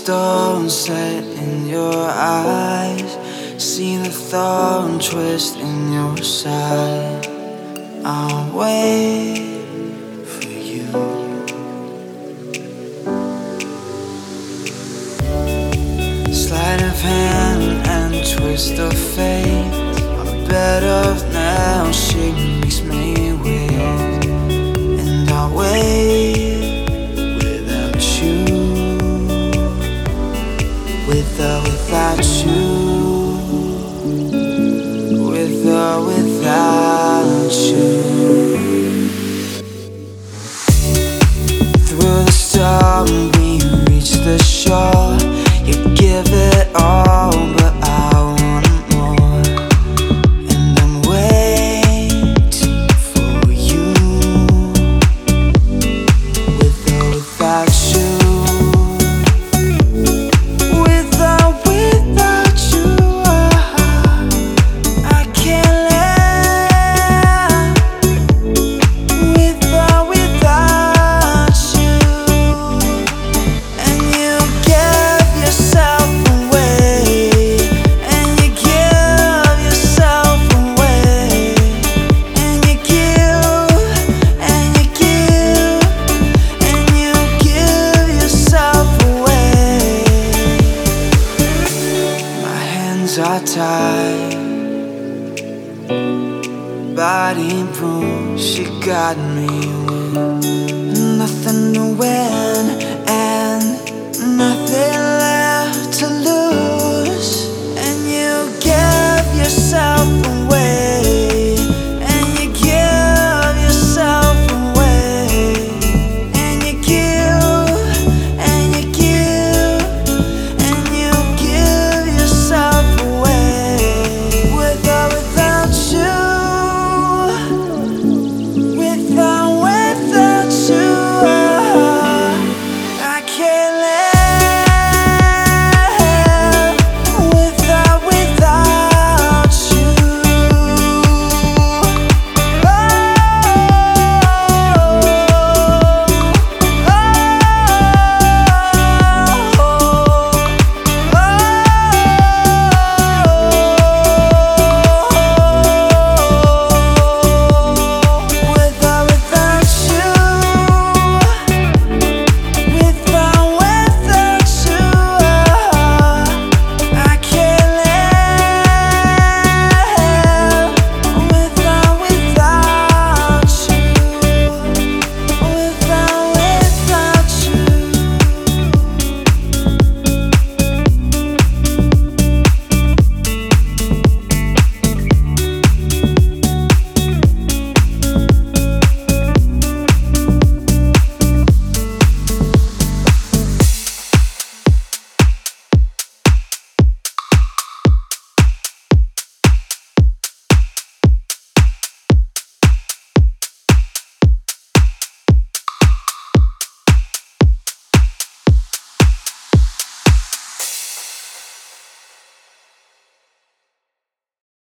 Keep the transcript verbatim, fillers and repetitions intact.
stone set in your eyes, see the thorn twist in your side. I'll wait for you. Sleight of hand and twist of fate, a bed of nails, she makes me wait. And I'll wait without you, with or without you, with or without you. Through the storm we reach the shore. You give it all, but I want more. And I'm waiting for you, with or without you, with or without you. I can't live with or without you. And you give yourself away, and you give yourself away, and you give, and you give, and you give yourself away. My hands are tied, body bruised, she got me with nothing to wear.